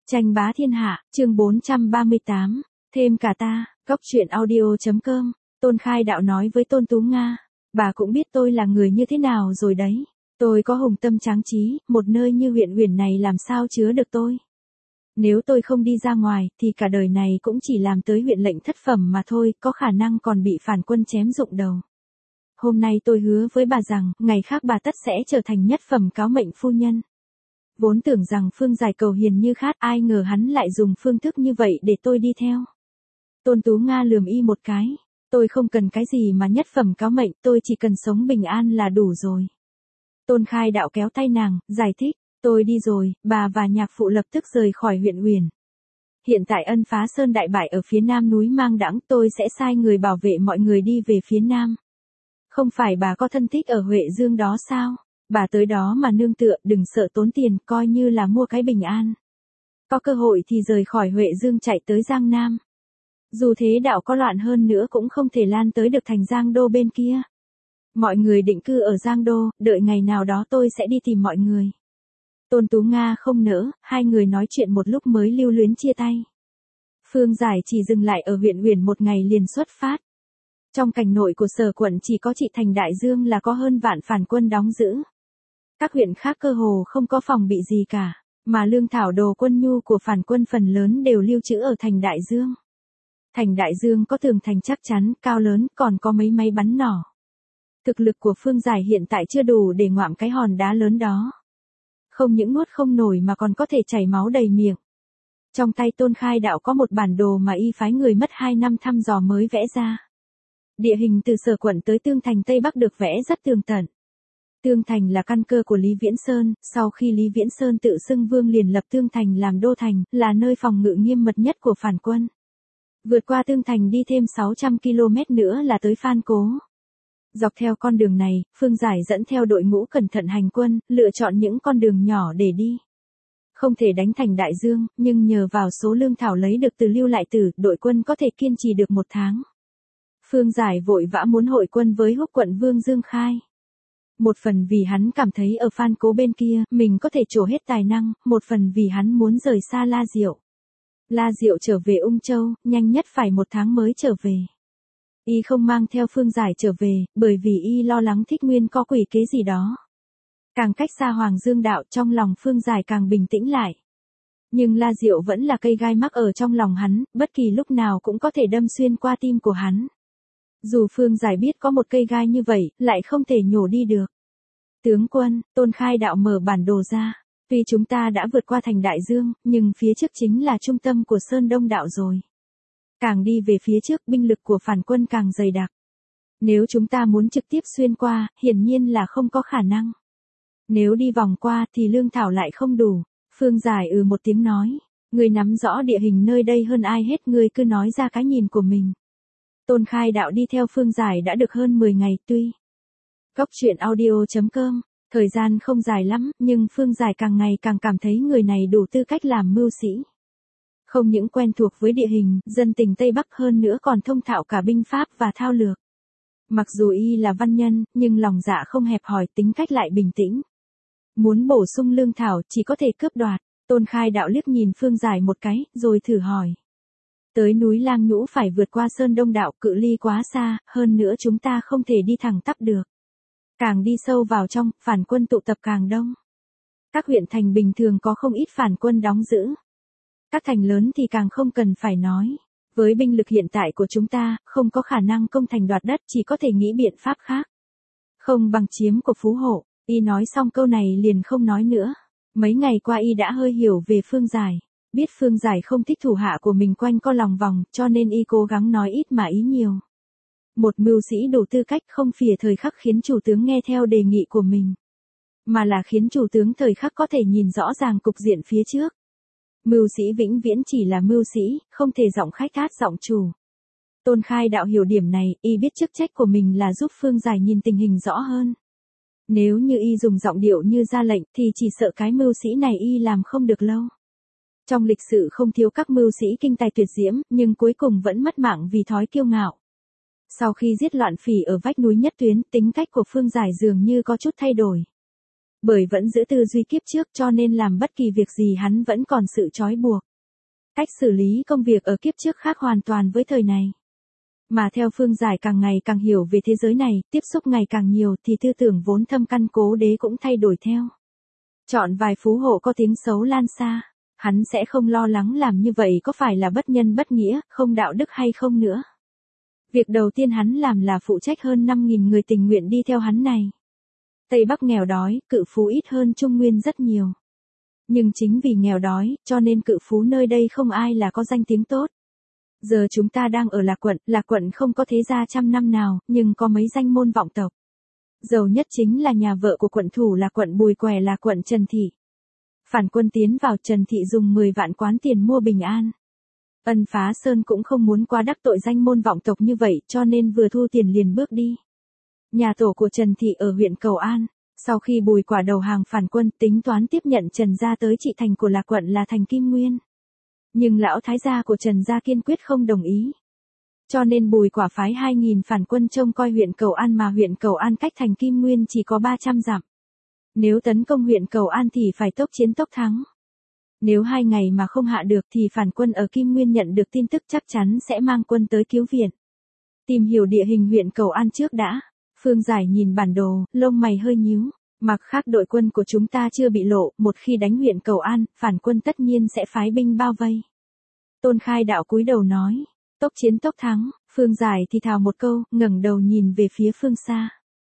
Tranh bá thiên hạ, chương 438, thêm cả ta, góc truyện audio.com, Tôn Khai Đạo nói với Tôn Tú Nga, bà cũng biết tôi là người như thế nào rồi đấy. Tôi có hùng tâm tráng trí, một nơi như huyện Uyển này làm sao chứa được tôi. Nếu tôi không đi ra ngoài, thì cả đời này cũng chỉ làm tới huyện lệnh thất phẩm mà thôi, có khả năng còn bị phản quân chém rụng đầu. Hôm nay tôi hứa với bà rằng, ngày khác bà tất sẽ trở thành nhất phẩm cáo mệnh phu nhân. Vốn tưởng rằng Phương Giải cầu hiền như khát, ai ngờ hắn lại dùng phương thức như vậy để tôi đi theo. Tôn Tú Nga lườm y một cái, tôi không cần cái gì mà nhất phẩm cáo mệnh, tôi chỉ cần sống bình an là đủ rồi. Tôn Khai Đạo kéo tay nàng, giải thích, tôi đi rồi, bà và nhạc phụ lập tức rời khỏi huyện Uyển. Hiện tại Ân Phá Sơn đại bại ở phía nam núi Mang Đãng, tôi sẽ sai người bảo vệ mọi người đi về phía nam. Không phải bà có thân thích ở Huệ Dương đó sao? Bà tới đó mà nương tựa, đừng sợ tốn tiền, coi như là mua cái bình an. Có cơ hội thì rời khỏi Huệ Dương chạy tới Giang Nam. Dù thế đạo có loạn hơn nữa cũng không thể lan tới được thành Giang Đô bên kia. Mọi người định cư ở Giang Đô, đợi ngày nào đó tôi sẽ đi tìm mọi người. Tôn Tú Nga không nỡ, hai người nói chuyện một lúc mới lưu luyến chia tay. Phương Giải chỉ dừng lại ở huyện Uyển một ngày liền xuất phát. Trong cảnh nội của Sở quận chỉ có Trị Thành Đại Dương là có hơn vạn phản quân đóng giữ. Các huyện khác cơ hồ không có phòng bị gì cả, mà lương thảo đồ quân nhu của phản quân phần lớn đều lưu trữ ở thành Đại Dương. Thành Đại Dương có tường thành chắc chắn, cao lớn, còn có mấy máy bắn nỏ. Thực lực của Phương Giải hiện tại chưa đủ để ngoạm cái hòn đá lớn đó. Không những nuốt không nổi mà còn có thể chảy máu đầy miệng. Trong tay Tôn Khai Đạo có một bản đồ mà y phái người mất 2 năm thăm dò mới vẽ ra. Địa hình từ Sở quận tới Tương Thành Tây Bắc được vẽ rất tường tận. Tương Thành là căn cơ của Lý Viễn Sơn, sau khi Lý Viễn Sơn tự xưng vương liền lập Tương Thành làm đô thành, là nơi phòng ngự nghiêm mật nhất của phản quân. Vượt qua Tương Thành đi thêm 600 km nữa là tới Phan Cố. Dọc theo con đường này, Phương Giải dẫn theo đội ngũ cẩn thận hành quân, lựa chọn những con đường nhỏ để đi. Không thể đánh thành Đại Dương, nhưng nhờ vào số lương thảo lấy được từ Lưu Lại Tử, đội quân có thể kiên trì được 1 tháng. Phương Giải vội vã muốn hội quân với Húc quận Vương Dương Khai. Một phần vì hắn cảm thấy ở Phan Cố bên kia, mình có thể trổ hết tài năng, một phần vì hắn muốn rời xa La Diệu. La Diệu trở về Ung Châu, nhanh nhất phải 1 tháng mới trở về. Y không mang theo Phương Giải trở về, bởi vì y lo lắng Thích Nguyên có quỷ kế gì đó. Càng cách xa Hoàng Dương đạo, trong lòng Phương Giải càng bình tĩnh lại. Nhưng La Diệu vẫn là cây gai mắc ở trong lòng hắn, bất kỳ lúc nào cũng có thể đâm xuyên qua tim của hắn. Dù Phương Giải biết có một cây gai như vậy, lại không thể nhổ đi được. Tướng quân, Tôn Khai Đạo mở bản đồ ra. Tuy chúng ta đã vượt qua thành Đại Dương, nhưng phía trước chính là trung tâm của Sơn Đông đạo rồi. Càng đi về phía trước, binh lực của phản quân càng dày đặc. Nếu chúng ta muốn trực tiếp xuyên qua, hiển nhiên là không có khả năng. Nếu đi vòng qua thì lương thảo lại không đủ. Phương Giải một tiếng nói. Người nắm rõ địa hình nơi đây hơn ai hết, người cứ nói ra cái nhìn của mình. Tôn Khai Đạo đi theo Phương Giải đã được hơn 10 ngày tuy. Góc truyện audio.com, thời gian không dài lắm, nhưng Phương Giải càng ngày càng cảm thấy người này đủ tư cách làm mưu sĩ. Không những quen thuộc với địa hình, dân tình Tây Bắc hơn nữa còn thông thạo cả binh pháp và thao lược. Mặc dù y là văn nhân, nhưng lòng dạ không hẹp hòi, tính cách lại bình tĩnh. Muốn bổ sung lương thảo chỉ có thể cướp đoạt. Tôn Khai Đạo liếc nhìn Phương Giải một cái, rồi thử hỏi. Tới núi Lang Nhũ phải vượt qua Sơn Đông đạo, cự ly quá xa, hơn nữa chúng ta không thể đi thẳng tắp được. Càng đi sâu vào trong, phản quân tụ tập càng đông. Các huyện thành bình thường có không ít phản quân đóng giữ. Các thành lớn thì càng không cần phải nói. Với binh lực hiện tại của chúng ta, không có khả năng công thành đoạt đất, chỉ có thể nghĩ biện pháp khác. Không bằng chiếm của Phú Hộ. Y nói xong câu này liền không nói nữa. Mấy ngày qua y đã hơi hiểu về Phương Giải. Biết Phương Giải không thích thủ hạ của mình quanh co lòng vòng, cho nên y cố gắng nói ít mà ý nhiều. Một mưu sĩ đủ tư cách không phìa thời khắc khiến chủ tướng nghe theo đề nghị của mình. Mà là khiến chủ tướng thời khắc có thể nhìn rõ ràng cục diện phía trước. Mưu sĩ vĩnh viễn chỉ là mưu sĩ, không thể giọng khách át giọng chủ. Tôn Khai Đạo hiểu điểm này, y biết chức trách của mình là giúp Phương Giải nhìn tình hình rõ hơn. Nếu như y dùng giọng điệu như ra lệnh thì chỉ sợ cái mưu sĩ này y làm không được lâu. Trong lịch sử không thiếu các mưu sĩ kinh tài tuyệt diễm, nhưng cuối cùng vẫn mất mạng vì thói kiêu ngạo. Sau khi giết loạn phỉ ở vách núi Nhất Tuyến, tính cách của Phương Giải dường như có chút thay đổi. Bởi vẫn giữ tư duy kiếp trước cho nên làm bất kỳ việc gì hắn vẫn còn sự trói buộc. Cách xử lý công việc ở kiếp trước khác hoàn toàn với thời này. Mà theo Phương Giải càng ngày càng hiểu về thế giới này, tiếp xúc ngày càng nhiều thì tư tưởng vốn thâm căn cố đế cũng thay đổi theo. Chọn vài phú hộ có tiếng xấu lan xa, hắn sẽ không lo lắng làm như vậy có phải là bất nhân bất nghĩa, không đạo đức hay không nữa. Việc đầu tiên hắn làm là phụ trách hơn 5.000 người tình nguyện đi theo hắn này. Tây Bắc nghèo đói, cự phú ít hơn Trung Nguyên rất nhiều. Nhưng chính vì nghèo đói, cho nên cự phú nơi đây không ai là có danh tiếng tốt. Giờ chúng ta đang ở Lạc Quận không có thế gia trăm năm nào, nhưng có mấy danh môn vọng tộc. Giàu nhất chính là nhà vợ của quận thủ Lạc Quận Bùi Què là quận Trần Thị. Phản quân tiến vào Trần Thị dùng 10 vạn quán tiền mua bình an. Ân Phá Sơn cũng không muốn quá đắc tội danh môn vọng tộc như vậy cho nên vừa thu tiền liền bước đi. Nhà tổ của Trần Thị ở huyện Cầu An, sau khi Bùi Quả đầu hàng phản quân tính toán tiếp nhận Trần gia tới trị thành của Lạc Quận là thành Kim Nguyên. Nhưng lão thái gia của Trần gia kiên quyết không đồng ý. Cho nên Bùi Quả phái 2.000 phản quân trông coi huyện Cầu An mà huyện Cầu An cách thành Kim Nguyên chỉ có 300 dặm. Nếu tấn công huyện Cầu An thì phải tốc chiến tốc thắng. Nếu 2 ngày mà không hạ được thì phản quân ở Kim Nguyên nhận được tin tức chắc chắn sẽ mang quân tới cứu viện. Tìm hiểu địa hình huyện Cầu An trước đã. Phương Giải nhìn bản đồ, lông mày hơi nhíu. Mặc khác đội quân của chúng ta chưa bị lộ, một khi đánh huyện Cầu An, phản quân tất nhiên sẽ phái binh bao vây. Tôn Khai Đạo cúi đầu nói, tốc chiến tốc thắng, Phương Giải thì thào một câu, ngẩng đầu nhìn về phía phương xa.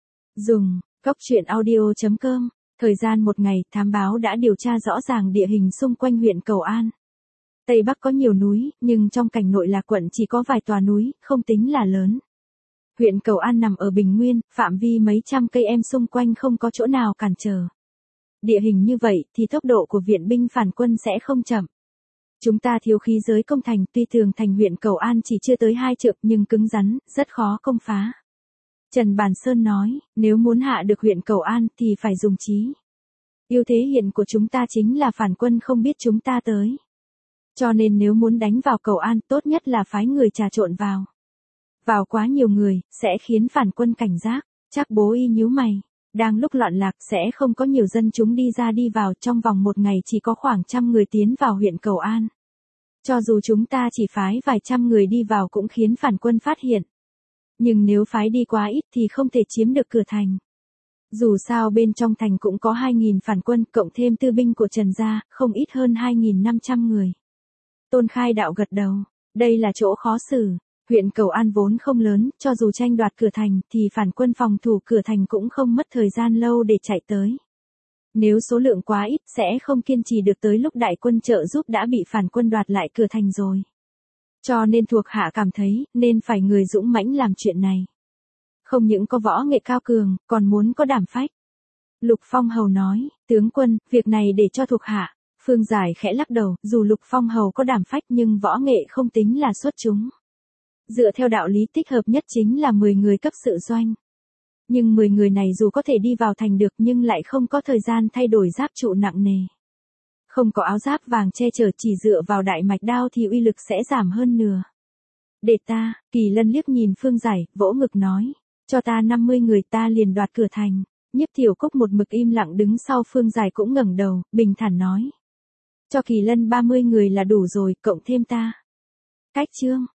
Dùng, Góc Truyện Audio.com, thời gian một ngày, thám báo đã điều tra rõ ràng địa hình xung quanh huyện Cầu An. Tây Bắc có nhiều núi, nhưng trong cảnh nội Lạc Quận chỉ có vài tòa núi, không tính là lớn. Huyện Cầu An nằm ở bình nguyên, phạm vi mấy trăm cây em xung quanh không có chỗ nào cản trở. Địa hình như vậy thì tốc độ của viện binh phản quân sẽ không chậm. Chúng ta thiếu khí giới công thành, tuy tường thành huyện Cầu An chỉ chưa tới 2 trượng nhưng cứng rắn, rất khó công phá. Trần Bàn Sơn nói, nếu muốn hạ được huyện Cầu An thì phải dùng trí. Ưu thế hiện của chúng ta chính là phản quân không biết chúng ta tới. Cho nên nếu muốn đánh vào Cầu An tốt nhất là phái người trà trộn vào. Vào quá nhiều người, sẽ khiến phản quân cảnh giác. Chắc Bố Y nhíu mày. Đang lúc loạn lạc sẽ không có nhiều dân chúng đi ra đi vào, trong vòng một ngày chỉ có khoảng 100 người tiến vào huyện Cầu An. Cho dù chúng ta chỉ phái vài trăm người đi vào cũng khiến phản quân phát hiện. Nhưng nếu phái đi quá ít thì không thể chiếm được cửa thành. Dù sao bên trong thành cũng có 2.000 phản quân, cộng thêm tư binh của Trần gia, không ít hơn 2.500 người. Tôn Khai Đạo gật đầu, đây là chỗ khó xử. Huyện Cầu An vốn không lớn, cho dù tranh đoạt cửa thành thì phản quân phòng thủ cửa thành cũng không mất thời gian lâu để chạy tới. Nếu số lượng quá ít sẽ không kiên trì được tới lúc đại quân trợ giúp đã bị phản quân đoạt lại cửa thành rồi. Cho nên thuộc hạ cảm thấy nên phải người dũng mãnh làm chuyện này. Không những có võ nghệ cao cường, còn muốn có đảm phách. Lục Phong Hầu nói, tướng quân, việc này để cho thuộc hạ. Phương Giải khẽ lắc đầu, dù Lục Phong Hầu có đảm phách nhưng võ nghệ không tính là xuất chúng. Dựa theo đạo lý thích hợp nhất chính là 10 người cấp sự doanh. Nhưng 10 người này dù có thể đi vào thành được nhưng lại không có thời gian thay đổi giáp trụ nặng nề. Không có áo giáp vàng che chở, chỉ dựa vào đại mạch đao thì uy lực sẽ giảm hơn nửa. Để ta, Kỳ Lân liếc nhìn Phương Giải, vỗ ngực nói, cho ta 50 người ta liền đoạt cửa thành. Nhiếp Thiểu Cúc một mực im lặng đứng sau Phương Giải cũng ngẩng đầu, bình thản nói. Cho Kỳ Lân 30 người là đủ rồi, cộng thêm ta. Cách chương.